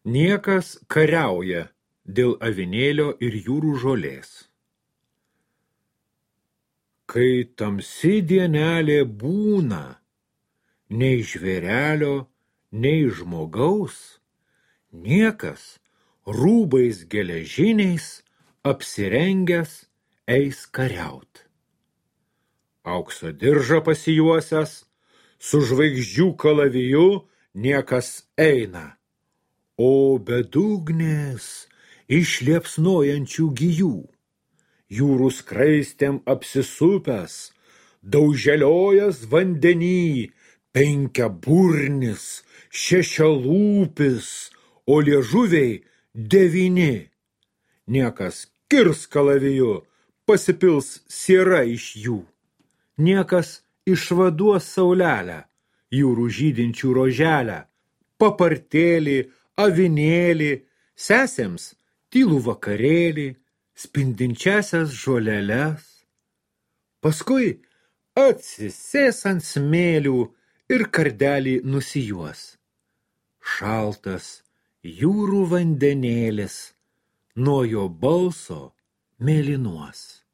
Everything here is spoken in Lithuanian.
Niekas kariauja dėl avinėlio ir jūrų žolės. Kai tamsi dienelė būna, nei žvėrelio, nei žmogaus, niekas rūbais geležiniais apsirengęs eis kariaut. Aukso diržą pasijuosęs, su žvaigždžių kalaviju niekas eina, o bedugnės iš liepsnojančių gijų, jūrų skraistėm apsisupęs, dauželiojas vandenį, penkiaburnis, šešialūpis, o liežuviai 9. Niekas kirs kalaviju, pasipils siera iš jų. Niekas išvaduos saulelę, jūrų žydinčių roželę, papartėlį, avinėlį, sesėms tylų vakarėlį, spindinčiasias žoleles. Paskui atsisės ant smėlių ir kardelį nusijuos. Šaltas jūrų vandenėlis nuo jo balso mėlynuos.